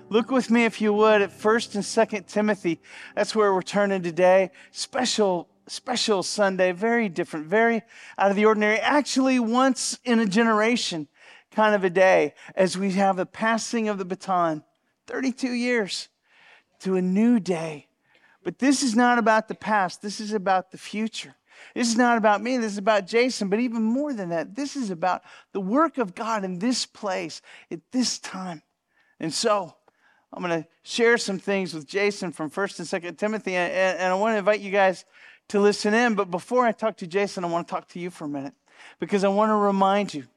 Look with me, if you would, at 1st and 2nd Timothy. That's where we're turning today. Special Sunday, very different, very out of the ordinary. Actually, once in a generation kind of a day, as we have the passing of the baton, 32 years to a new day. But this is not about the past. This is about the future. This is not about me. This is about Jason. But even more than that, this is about the work of God in this place at this time. And so I'm going to share some things with Jason from 1st and 2nd Timothy. And I want to invite you guys to listen in. But before I talk to Jason, I want to talk to you for a minute. Because I want to remind you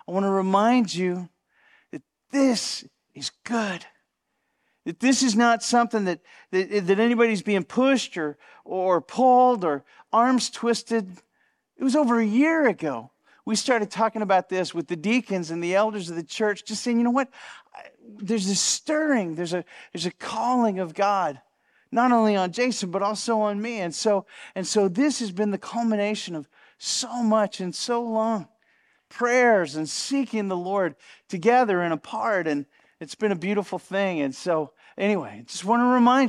that this is good. That this is not something that anybody's being pushed or pulled or arms twisted. It was over a year ago. We started talking about this with the deacons and the elders of the church, just saying, you know what? There's this stirring. There's a calling of God, not only on Jason, but also on me. And so this has been the culmination of so much and so long. Prayers and seeking the Lord together and apart. And it's been a beautiful thing. And so anyway, just want to remind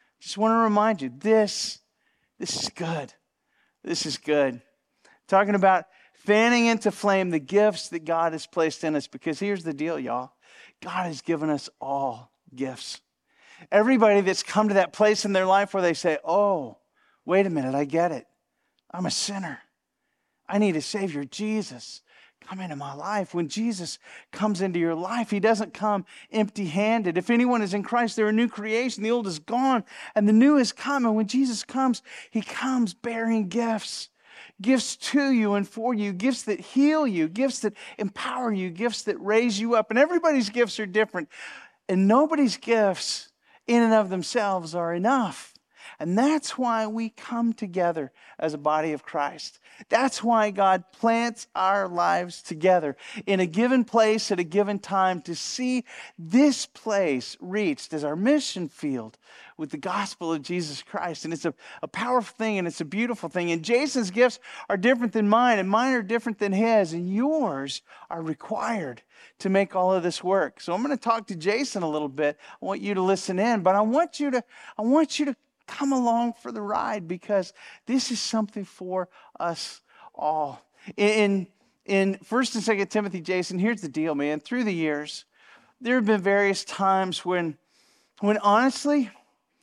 you, this is good. This is good. Talking about fanning into flame the gifts that God has placed in us. Because here's the deal, y'all. God has given us all gifts. Everybody that's come to that place in their life where they say, oh, wait a minute, I get it. I'm a sinner. I need a Savior, Jesus. Come into my life. When Jesus comes into your life, He doesn't come empty-handed. If anyone is in Christ, they're a new creation. The old is gone and the new is come. And when Jesus comes, He comes bearing gifts. Gifts to you and for you. Gifts that heal you. Gifts that empower you. Gifts that raise you up. And everybody's gifts are different. And nobody's gifts in and of themselves are enough. And that's why we come together as a body of Christ. That's why God plants our lives together in a given place at a given time to see this place reached as our mission field with the gospel of Jesus Christ. And it's a powerful thing and it's a beautiful thing. And Jason's gifts are different than mine and mine are different than his. And yours are required to make all of this work. So I'm going to talk to Jason a little bit. I want you to listen in, but I want you to come along for the ride because this is something for us all. In 1st and 2nd Timothy, Jason, here's the deal, man. Through the years, there have been various times when honestly,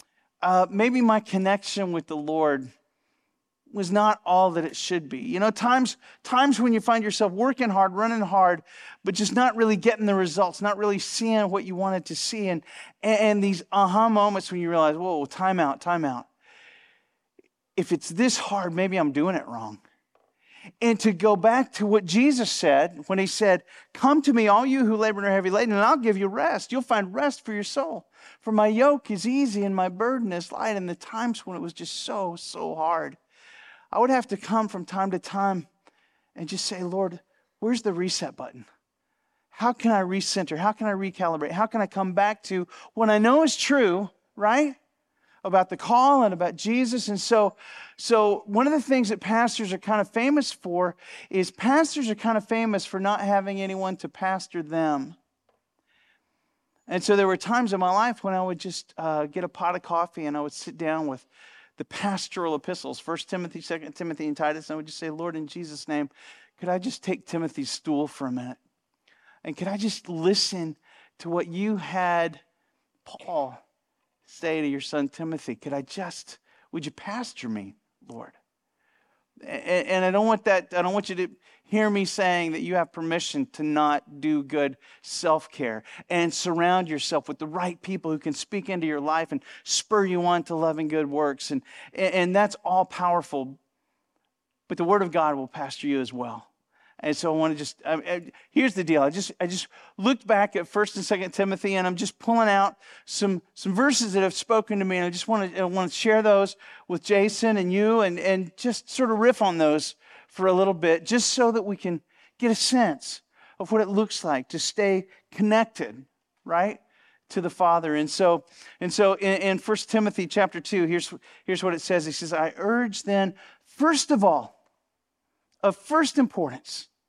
maybe my connection with the Lord was not all that it should be. You know, times when you find yourself working hard, running hard, but just not really getting the results, not really seeing what you wanted to see. And these aha moments when you realize, whoa, time out. If it's this hard, maybe I'm doing it wrong. And to go back to what Jesus said when He said, come to me, all you who labor and are heavy laden, and I'll give you rest. You'll find rest for your soul. For my yoke is easy and my burden is light. And the times when it was just so hard, I would have to come from time to time and just say, Lord, where's the reset button? How can I recenter? How can I recalibrate? How can I come back to what I know is true, right? About the call and about Jesus. And so one of the things that pastors are kind of famous for is pastors are kind of famous for not having anyone to pastor them. And so there were times in my life when I would just get a pot of coffee and I would sit down with the pastoral epistles, 1 Timothy, 2 Timothy, and Titus. And I would just say, Lord, in Jesus' name, could I just take Timothy's stool for a minute? And could I just listen to what you had Paul say to your son Timothy? Would you pastor me, Lord? And I don't want you to hear me saying that you have permission to not do good self-care and surround yourself with the right people who can speak into your life and spur you on to loving good works. And that's all powerful. But the Word of God will pastor you as well. And so I want to just, here's the deal. I just looked back at 1st and 2nd Timothy, and I'm just pulling out some verses that have spoken to me, and I want to share those with Jason and you, and just sort of riff on those for a little bit, just so that we can get a sense of what it looks like to stay connected, right, to the Father. And so in 1 Timothy chapter 2, here's what it says. He says, I urge then, first of all, of first importance,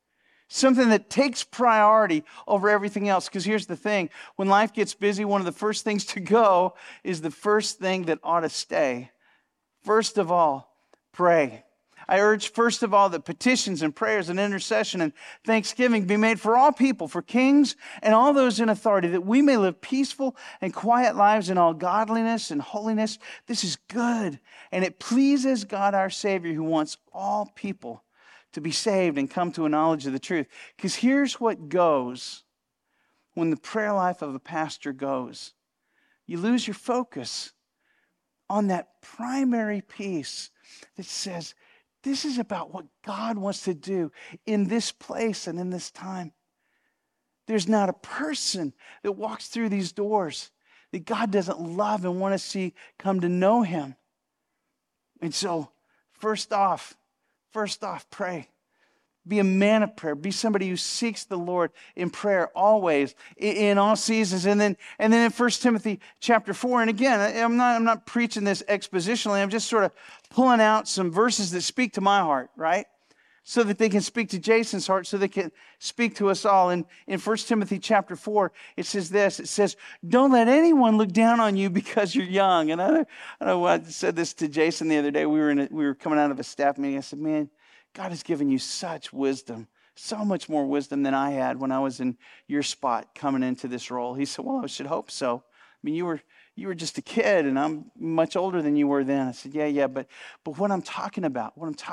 something that takes priority over everything else. Because here's the thing, when life gets busy, one of the first things to go is the first thing that ought to stay. First of all, pray. I urge, first of all, that petitions and prayers and intercession and thanksgiving be made for all people, for kings and all those in authority, that we may live peaceful and quiet lives in all godliness and holiness. This is good, and it pleases God our Savior, who wants all people to be saved and come to a knowledge of the truth. Because here's what goes when the prayer life of a pastor goes. You lose your focus on that primary piece that says, this is about what God wants to do in this place and in this time. There's not a person that walks through these doors that God doesn't love and want to see come to know him. And so, first off, pray. Be a man of prayer. Be somebody who seeks the Lord in prayer always, in all seasons. And then in 1 Timothy chapter 4, and again, I'm not preaching this expositionally. I'm just sort of pulling out some verses that speak to my heart, right? So that they can speak to Jason's heart, so they can speak to us all. In 1 Timothy chapter 4, it says this. It says, don't let anyone look down on you because you're young. And I know I said this to Jason the other day. We were coming out of a staff meeting. I said, man, God has given you such wisdom, so much more wisdom than I had when I was in your spot coming into this role. He said, well, I should hope so. I mean, you were just a kid, and I'm much older than you were then. I said, yeah, but what I'm talking about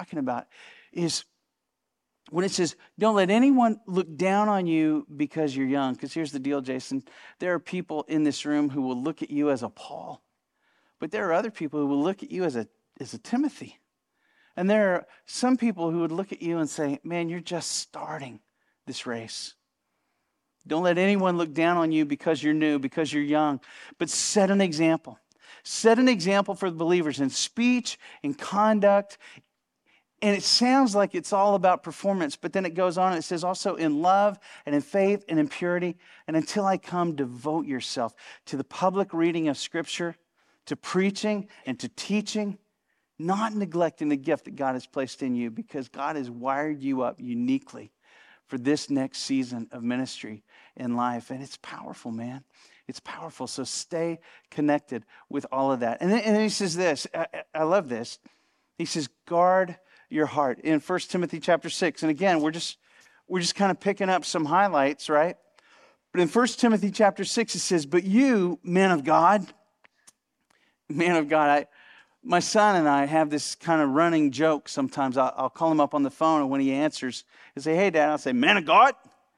is when it says, don't let anyone look down on you because you're young. Because here's the deal, Jason. There are people in this room who will look at you as a Paul, but there are other people who will look at you as a Timothy. And there are some people who would look at you and say, man, you're just starting this race. Don't let anyone look down on you because you're new, because you're young, but set an example. Set an example for the believers in speech, in conduct. And it sounds like it's all about performance, but then it goes on and it says also in love and in faith and in purity. And until I come, devote yourself to the public reading of Scripture, to preaching and to teaching, not neglecting the gift that God has placed in you, because God has wired you up uniquely for this next season of ministry in life. And it's powerful, man. It's powerful. So stay connected with all of that. And then he says this, I love this. He says, guard your heart in 1 Timothy chapter 6. And again, we're just kind of picking up some highlights, right? But in 1 Timothy chapter 6, it says, but you, man of God, my son and I have this kind of running joke sometimes. I'll call him up on the phone, and when he answers, he'll say, hey, Dad. I'll say, man of God.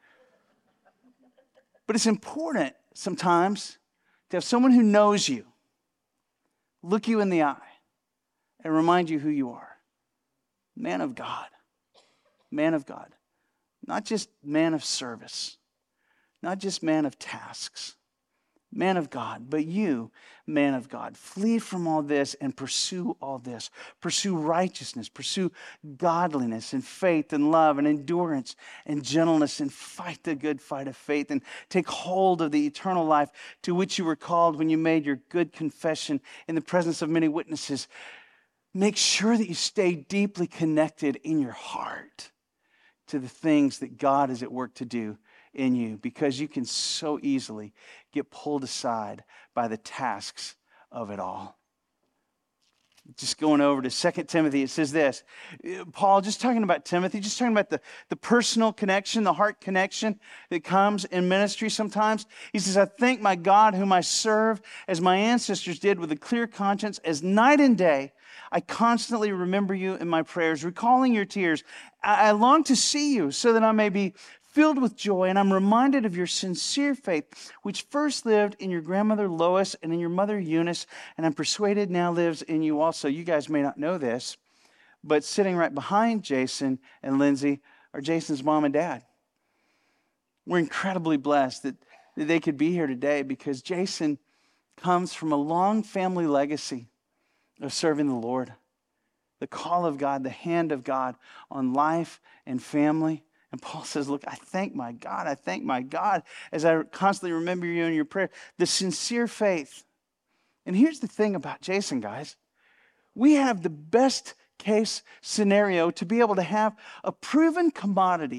But it's important sometimes to have someone who knows you look you in the eye and remind you who you are. Man of God. Man of God. Not just man of service. Not just man of tasks. Man of God, but you, man of God, flee from all this and pursue all this. Pursue righteousness, pursue godliness and faith and love and endurance and gentleness, and fight the good fight of faith, and take hold of the eternal life to which you were called when you made your good confession in the presence of many witnesses. Make sure that you stay deeply connected in your heart to the things that God is at work to do in you, because you can so easily get pulled aside by the tasks of it all. Just going over to 2 Timothy, it says this. Paul, just talking about Timothy, just talking about the personal connection, the heart connection that comes in ministry sometimes. He says, I thank my God whom I serve as my ancestors did with a clear conscience, as night and day I constantly remember you in my prayers, recalling your tears. I long to see you so that I may be filled with joy, and I'm reminded of your sincere faith, which first lived in your grandmother Lois and in your mother Eunice, and I'm persuaded now lives in you also. You guys may not know this, but sitting right behind Jason and Lindsay are Jason's mom and dad. We're incredibly blessed that they could be here today, because Jason comes from a long family legacy of serving the Lord. The call of God, the hand of God on life and family. And Paul says, look, I thank my God as I constantly remember you in your prayer. The sincere faith. And here's the thing about Jason, guys. We have the best case scenario to be able to have a proven commodity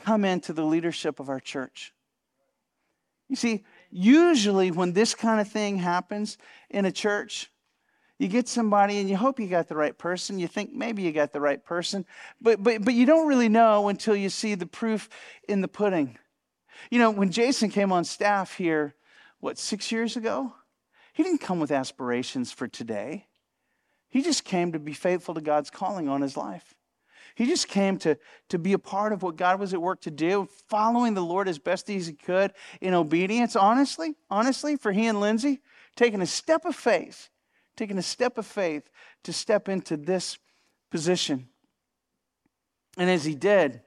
come into the leadership of our church. You see, usually when this kind of thing happens in a church, you get somebody and you hope you got the right person. You think maybe you got the right person, but you don't really know until you see the proof in the pudding. You know, when Jason came on staff here, 6 years ago? He didn't come with aspirations for today. He just came to be faithful to God's calling on his life. He just came to be a part of what God was at work to do, following the Lord as best as he could in obedience. Honestly, for he and Lindsay, taking a step of faith to step into this position. And as he did,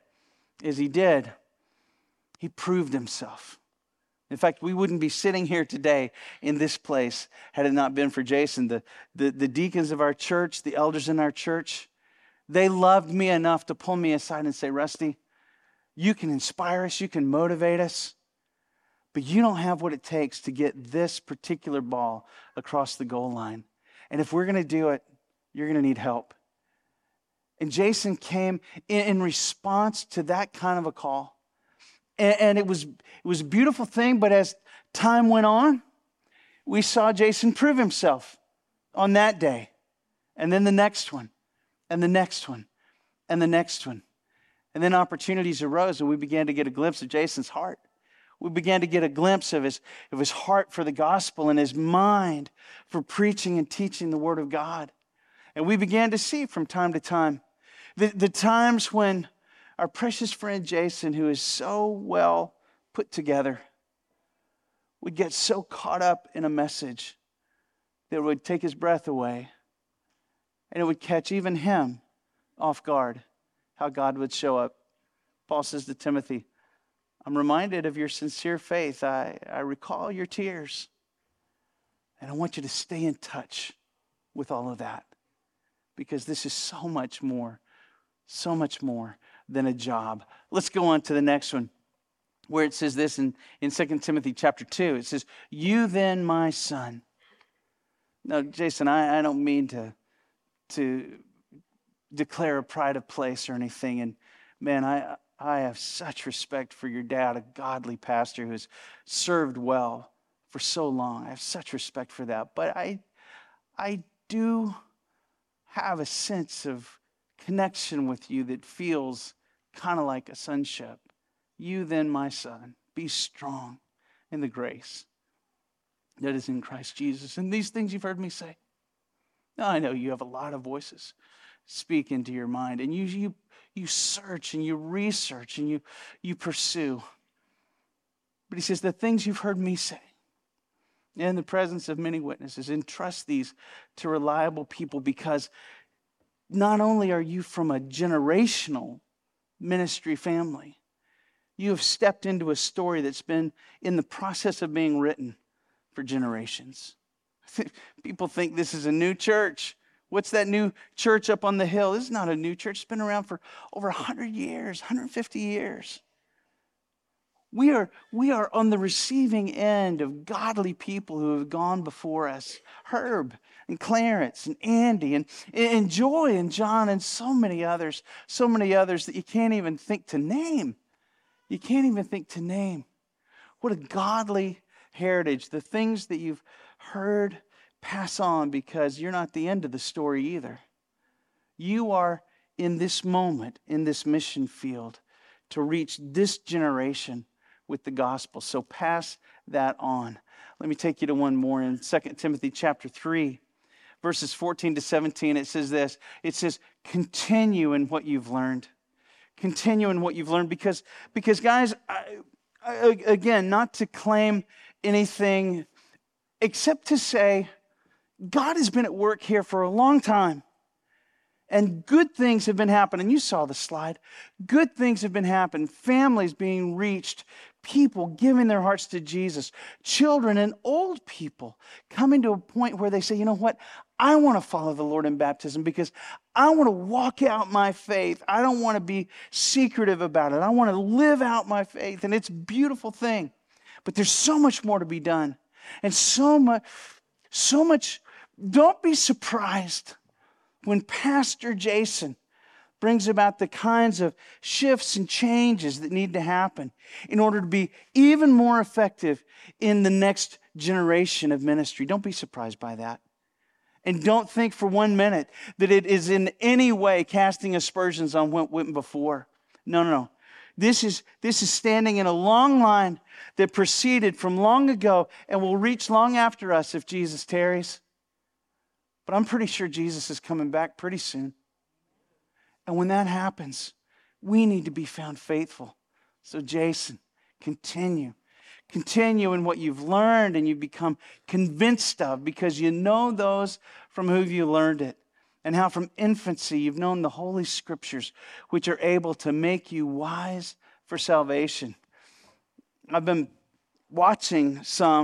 he proved himself. In fact, we wouldn't be sitting here today in this place had it not been for Jason. The deacons of our church, the elders in our church, they loved me enough to pull me aside and say, Rusty, you can inspire us, you can motivate us, but you don't have what it takes to get this particular ball across the goal line. And if we're going to do it, you're going to need help. And Jason came in response to that kind of a call. And it was a beautiful thing, but as time went on, we saw Jason prove himself on that day. And then the next one, and the next one, and the next one. And then opportunities arose, and we began to get a glimpse of Jason's heart. We began to get a glimpse of his heart for the gospel and his mind for preaching and teaching the Word of God. And we began to see from time to time the times when our precious friend Jason, who is so well put together, would get so caught up in a message that it would take his breath away, and it would catch even him off guard how God would show up. Paul says to Timothy, I'm reminded of your sincere faith. I recall your tears. And I want you to stay in touch with all of that, because this is so much more than a job. Let's go on to the next one, where it says this in 2 Timothy chapter 2. It says, you then, my son. Now, Jason, I don't mean to declare a pride of place or anything. And man, I have such respect for your dad, a godly pastor who's served well for so long. I have such respect for that. But I do have a sense of connection with you that feels kind of like a sonship. You then, my son, be strong in the grace that is in Christ Jesus. And these things you've heard me say. Now, I know you have a lot of voices speak into your mind, and you search and you research and you pursue. But he says, the things you've heard me say in the presence of many witnesses, entrust these to reliable people, because not only are you from a generational ministry family, you have stepped into a story that's been in the process of being written for generations. People think this is a new church. What's that new church up on the hill? This is not a new church. It's been around for over 100 years, 150 years. We are on the receiving end of godly people who have gone before us. Herb and Clarence and Andy and Joy and John and so many others that you can't even think to name. You can't even think to name. What a godly heritage. The things that you've heard, pass on, because you're not the end of the story either. You are in this moment, in this mission field, to reach this generation with the gospel. So pass that on. Let me take you to one more in 2 Timothy chapter 3, verses 14 to 17. It says this. It says, continue in what you've learned. Continue in what you've learned, because guys, again, not to claim anything except to say, God has been at work here for a long time. And good things have been happening. You saw the slide. Good things have been happening. Families being reached. People giving their hearts to Jesus. Children and old people coming to a point where they say, you know what? I want to follow the Lord in baptism because I want to walk out my faith. I don't want to be secretive about it. I want to live out my faith. And it's a beautiful thing. But there's so much more to be done. And so much. Don't be surprised when Pastor Jason brings about the kinds of shifts and changes that need to happen in order to be even more effective in the next generation of ministry. Don't be surprised by that. And don't think for 1 minute that it is in any way casting aspersions on what went before. No. This is standing in a long line that proceeded from long ago and will reach long after us if Jesus tarries. But I'm pretty sure Jesus is coming back pretty soon. And when that happens, we need to be found faithful. So Jason, continue. Continue in what you've learned and you've become convinced of, because you know those from whom you learned it, and how from infancy you've known the Holy Scriptures, which are able to make you wise for salvation. I've been watching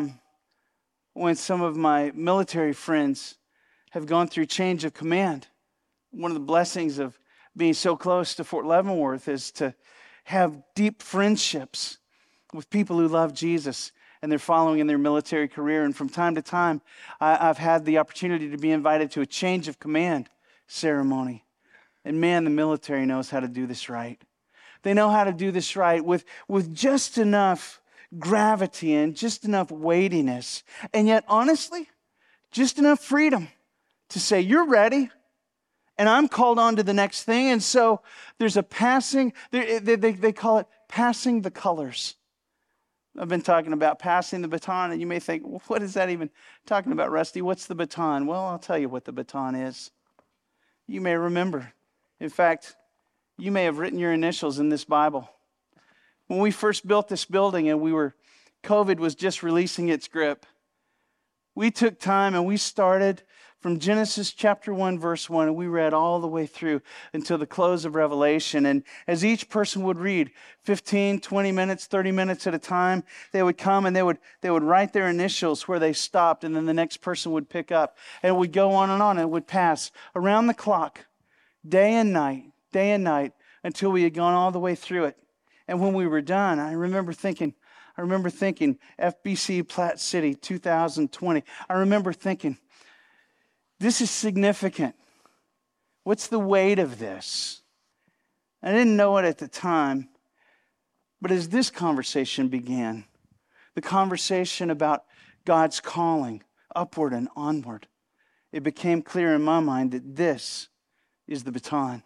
when some of my military friends have gone through change of command. One of the blessings of being so close to Fort Leavenworth is to have deep friendships with people who love Jesus and they're following in their military career. And from time to time, I've had the opportunity to be invited to a change of command ceremony. And man, the military knows how to do this right. They know how to do this right with just enough gravity and just enough weightiness. And yet, honestly, just enough freedom to say, you're ready, and I'm called on to the next thing. And so there's a passing, they call it passing the colors. I've been talking about passing the baton, and you may think, well, what is that even talking about, Rusty? What's the baton? Well, I'll tell you what the baton is. You may remember. In fact, you may have written your initials in this Bible. When we first built this building and COVID was just releasing its grip, we took time and we started from Genesis chapter 1, verse 1, and we read all the way through until the close of Revelation. And as each person would read 15, 20 minutes, 30 minutes at a time, they would come and they would write their initials where they stopped, and then the next person would pick up. And it would go on, and it would pass around the clock, day and night, until we had gone all the way through it. And when we were done, I remember thinking, FBC Platte City 2020. I remember thinking, this is significant. What's the weight of this? I didn't know it at the time, but as this conversation began, the conversation about God's calling upward and onward, it became clear in my mind that this is the baton.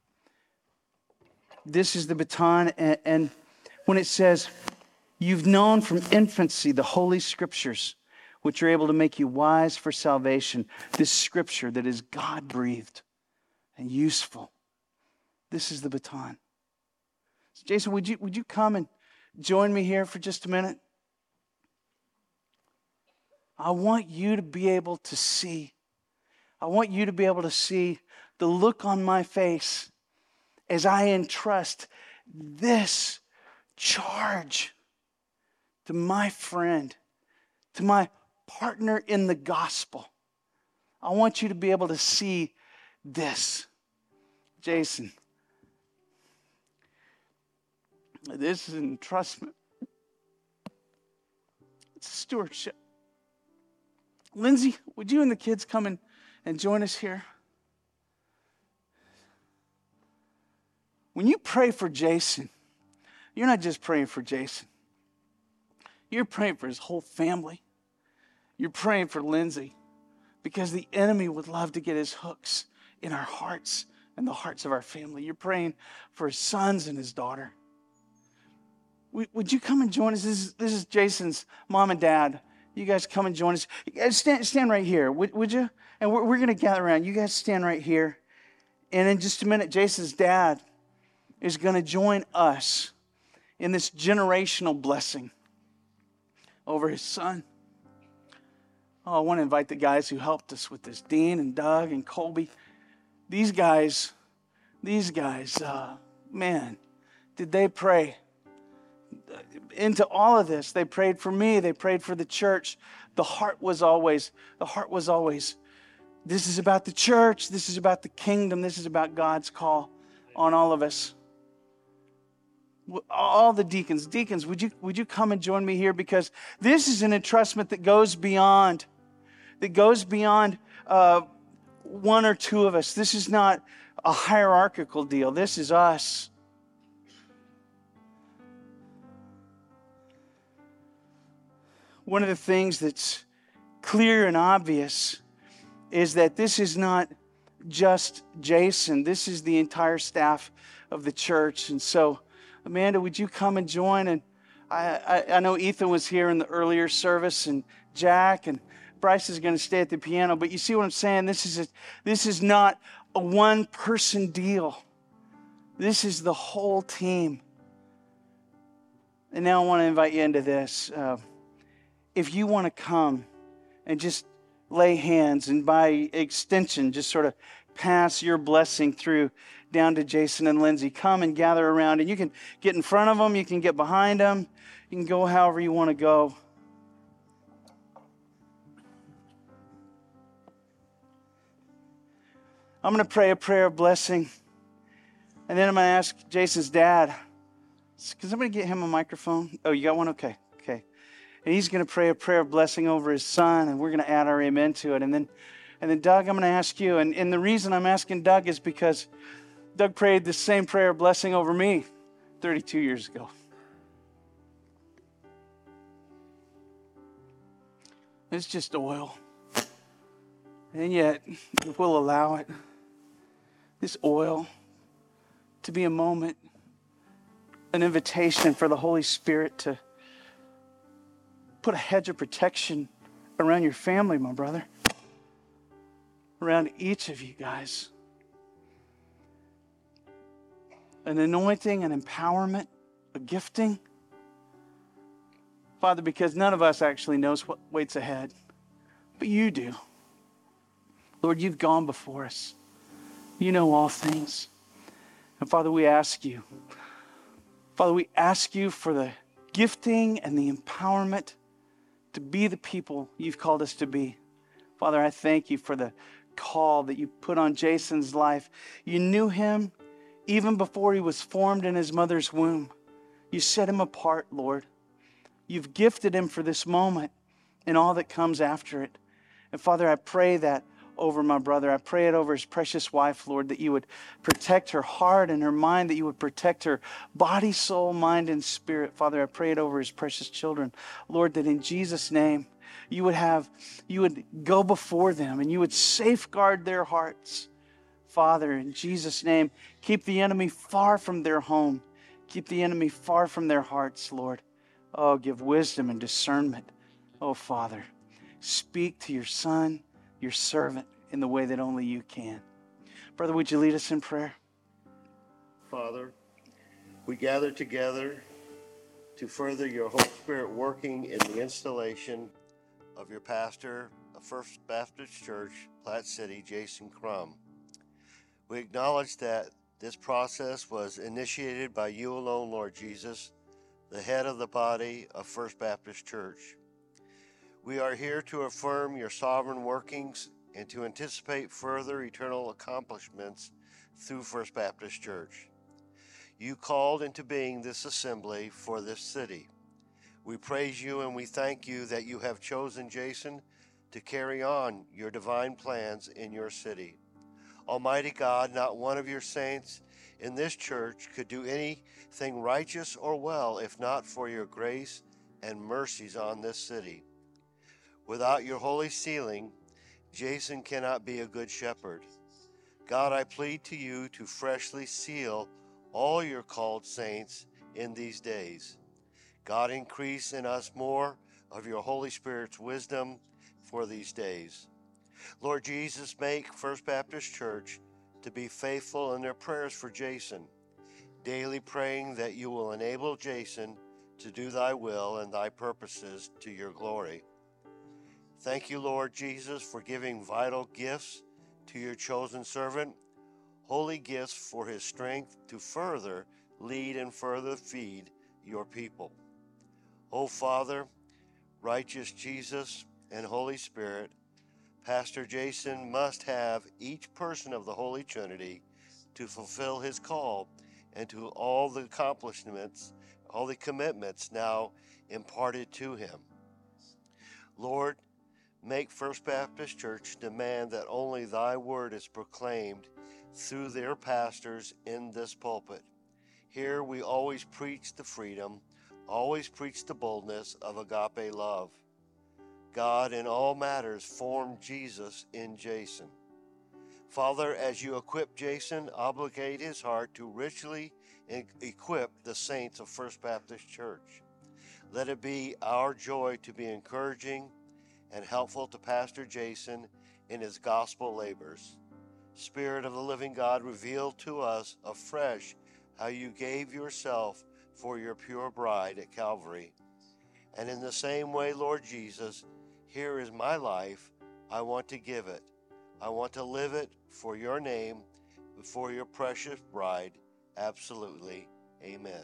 This is the baton, and when it says, you've known from infancy the Holy Scriptures, which are able to make you wise for salvation. This Scripture that is God-breathed and useful. This is the baton. So Jason, would you come and join me here for just a minute? I want you to be able to see. I want you to be able to see the look on my face as I entrust this charge to my friend, to my partner in the gospel. I want you to be able to see this. Jason, this is an entrustment. It's a stewardship. Lindsay, would you and the kids come and join us here? When you pray for Jason, you're not just praying for Jason. You're praying for his whole family. You're praying for Lindsay, because the enemy would love to get his hooks in our hearts and the hearts of our family. You're praying for his sons and his daughter. Would you come and join us? This is Jason's mom and dad. You guys come and join us. You guys stand right here, would you? And we're going to gather around. You guys stand right here. And in just a minute, Jason's dad is going to join us in this generational blessing over his son. Oh, I want to invite the guys who helped us with this, Dean and Doug and Colby. These guys, man, did they pray into all of this? They prayed for me. They prayed for the church. The heart was always, this is about the church. This is about the kingdom. This is about God's call on all of us. All the deacons, would you come and join me here? Because this is an entrustment that goes beyond one or two of us. This is not a hierarchical deal. This is us. One of the things that's clear and obvious is that this is not just Jason. This is the entire staff of the church. And so, Amanda, would you come and join? And I know Ethan was here in the earlier service, and Jack, and Bryce is going to stay at the piano. But you see what I'm saying? This is not a one-person deal. This is the whole team. And now I want to invite you into this. If you want to come and just lay hands, and by extension, just sort of pass your blessing through down to Jason and Lindsay, come and gather around. And you can get in front of them. You can get behind them. You can go however you want to go. I'm going to pray a prayer of blessing. And then I'm going to ask Jason's dad. Can somebody get him a microphone? Oh, you got one? Okay. And he's going to pray a prayer of blessing over his son, and we're going to add our amen to it. And then Doug, I'm going to ask you. And the reason I'm asking Doug is because Doug prayed the same prayer of blessing over me 32 years ago. It's just oil. And yet, if we'll allow it, this oil to be a moment, an invitation for the Holy Spirit to put a hedge of protection around your family, my brother. Around each of you guys. An anointing, an empowerment, a gifting. Father, because none of us actually knows what waits ahead, but you do. Lord, you've gone before us. You know all things. And Father, we ask you. Father, we ask you for the gifting and the empowerment to be the people you've called us to be. Father, I thank you for the call that you put on Jason's life. You knew him even before he was formed in his mother's womb. You set him apart, Lord. You've gifted him for this moment and all that comes after it. And Father, I pray that over my brother. I pray it over his precious wife, Lord, that you would protect her heart and her mind, that you would protect her body, soul, mind, and spirit. Father, I pray it over his precious children. Lord, that in Jesus' name, you would go before them and you would safeguard their hearts. Father, in Jesus' name, keep the enemy far from their home. Keep the enemy far from their hearts, Lord. Oh, give wisdom and discernment. Oh, Father, speak to your son, your servant, in the way that only you can. Brother, would you lead us in prayer? Father, we gather together to further your Holy Spirit working in the installation of your pastor of First Baptist Church, Platte City, Jason Crum. We acknowledge that this process was initiated by you alone, Lord Jesus, the head of the body of First Baptist Church. We are here to affirm your sovereign workings and to anticipate further eternal accomplishments through First Baptist Church. You called into being this assembly for this city. We praise you and we thank you that you have chosen Jason to carry on your divine plans in your city. Almighty God, not one of your saints in this church could do anything righteous or well if not for your grace and mercies on this city. Without your holy sealing, Jason cannot be a good shepherd. God, I plead to you to freshly seal all your called saints in these days. God, increase in us more of your Holy Spirit's wisdom for these days. Lord Jesus, make First Baptist Church to be faithful in their prayers for Jason, daily praying that you will enable Jason to do thy will and thy purposes to your glory. Thank you, Lord Jesus, for giving vital gifts to your chosen servant, holy gifts for his strength to further lead and further feed your people. O Father, righteous Jesus, and Holy Spirit, Pastor Jason must have each person of the Holy Trinity to fulfill his call and to all the accomplishments, all the commitments now imparted to him. Lord, make make First Baptist Church demand that only thy word is proclaimed through their pastors in this pulpit. Here we always preach the freedom, always preach the boldness of agape love. God in all matters formed Jesus in Jason. Father, as you equip Jason, obligate his heart to richly equip the saints of First Baptist Church. Let it be our joy to be encouraging and helpful to Pastor Jason in his gospel labors. Spirit of the living God, reveal to us afresh how you gave yourself for your pure bride at Calvary. And in the same way, Lord Jesus, here is my life. I want to give it. I want to live it for your name, for your precious bride. Absolutely. Amen.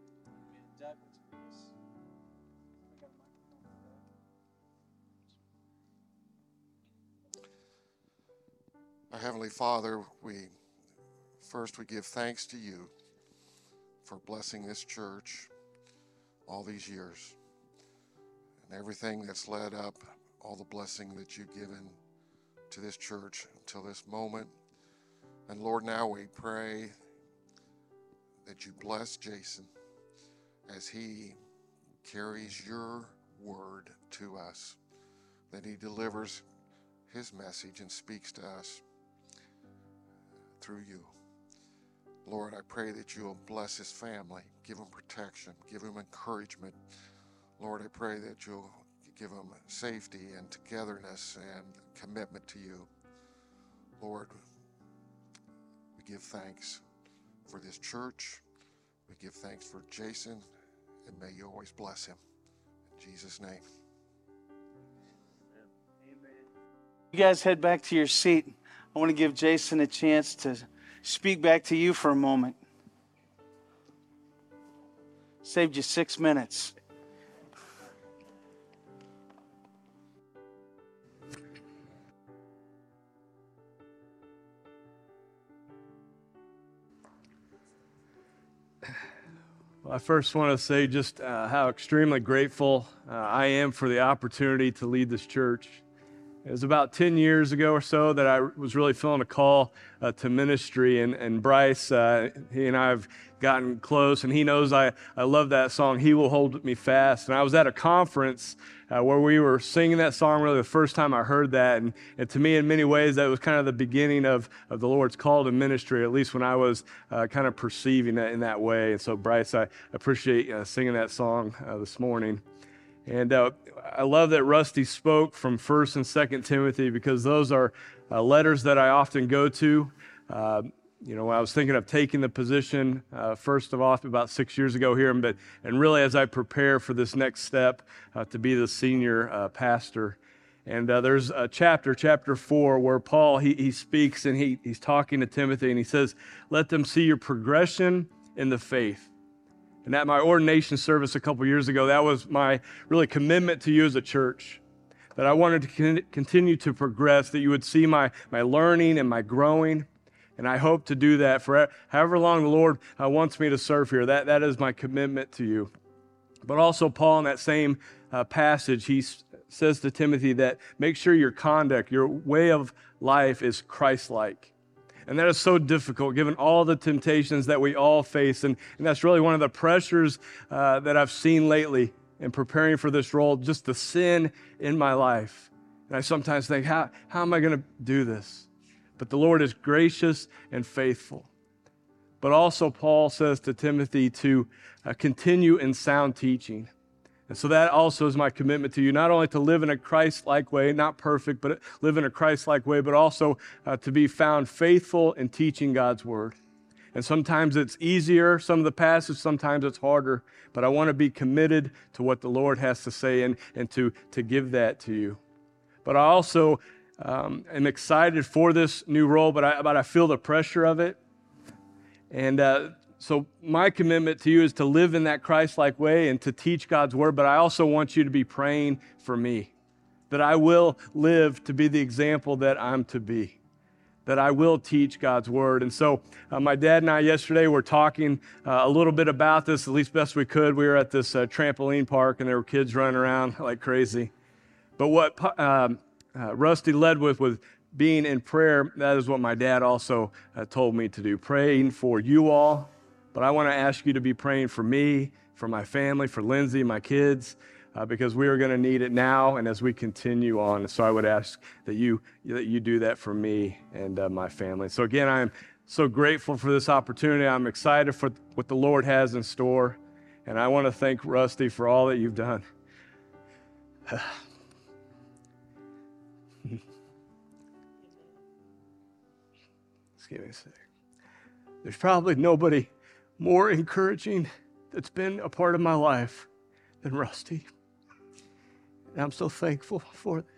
Our Heavenly Father, we give thanks to you for blessing this church all these years and everything that's led up, all the blessing that you've given to this church until this moment. And Lord, now we pray that you bless Jason as he carries your word to us, that he delivers his message and speaks to us through you. Lord, I pray that you'll bless his family, give him protection, give him encouragement. Lord, I pray that you'll give him safety and togetherness and commitment to you. Lord, we give thanks for this church. We give thanks for Jason, and may you always bless him. In Jesus' name. Amen. You guys head back to your seat. I want to give Jason a chance to speak back to you for a moment. Saved you 6 minutes. Well, I first want to say just how extremely grateful I am for the opportunity to lead this church. It was about 10 years ago or so that I was really feeling a call to ministry, and Bryce, he and I have gotten close, and he knows I love that song, He Will Hold Me Fast. And I was at a conference where we were singing that song really the first time I heard that, and to me in many ways that was kind of the beginning of the Lord's call to ministry, at least when I was kind of perceiving it in that way. And so Bryce, I appreciate singing that song this morning. And I love that Rusty spoke from 1st and 2nd Timothy, because those are letters that I often go to. When I was thinking of taking the position, first of all, about 6 years ago here, and really as I prepare for this next step to be the senior pastor. And there's a chapter 4, where Paul, he speaks, and he's talking to Timothy, and he says, let them see your progression in the faith. And at my ordination service a couple years ago, that was my really commitment to you as a church, that I wanted to continue to progress, that you would see my learning and my growing. And I hope to do that for however long the Lord wants me to serve here. That is my commitment to you. But also Paul, in that same passage, he says to Timothy that make sure your conduct, your way of life is Christ-like. And that is so difficult given all the temptations that we all face. And that's really one of the pressures that I've seen lately in preparing for this role, just the sin in my life. And I sometimes think, how am I going to do this? But the Lord is gracious and faithful. But also Paul says to Timothy to continue in sound teaching. And so that also is my commitment to you, not only to live in a Christ-like way, not perfect, but live in a Christ-like way, but also to be found faithful in teaching God's word. And sometimes it's easier, some of the passages, sometimes it's harder, but I want to be committed to what the Lord has to say and to give that to you. But I also am excited for this new role, but I feel the pressure of it. And so my commitment to you is to live in that Christ-like way and to teach God's word, but I also want you to be praying for me, that I will live to be the example that I'm to be, that I will teach God's word. And so my dad and I yesterday were talking a little bit about this, at least best we could. We were at this trampoline park, and there were kids running around like crazy. But what Rusty led with being in prayer, that is what my dad also told me to do, praying for you all. But I want to ask you to be praying for me, for my family, for Lindsay, my kids, because we are going to need it now and as we continue on. So I would ask that you do that for me and my family. So again, I am so grateful for this opportunity. I'm excited for what the Lord has in store. And I want to thank Rusty for all that you've done. Excuse me a sec. There's probably nobody more encouraging that's been a part of my life than Rusty. And I'm so thankful for that.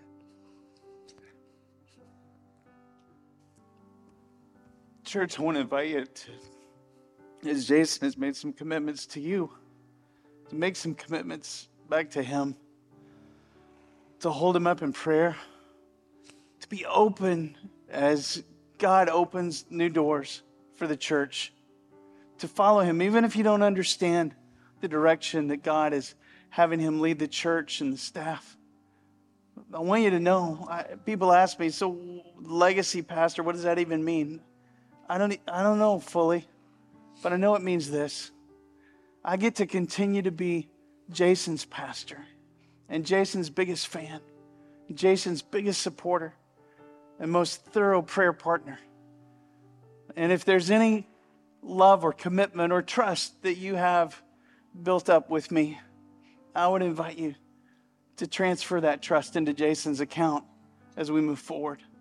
Church, I want to invite you to, as Jason has made some commitments to you, to make some commitments back to him, to hold him up in prayer, to be open as God opens new doors for the church, to follow him, even if you don't understand the direction that God is having him lead the church and the staff. I want you to know, people ask me, so legacy pastor, what does that even mean? I don't know fully, but I know it means this. I get to continue to be Jason's pastor and Jason's biggest fan, Jason's biggest supporter and most thorough prayer partner. And if there's any love or commitment or trust that you have built up with me, I would invite you to transfer that trust into Jason's account as we move forward.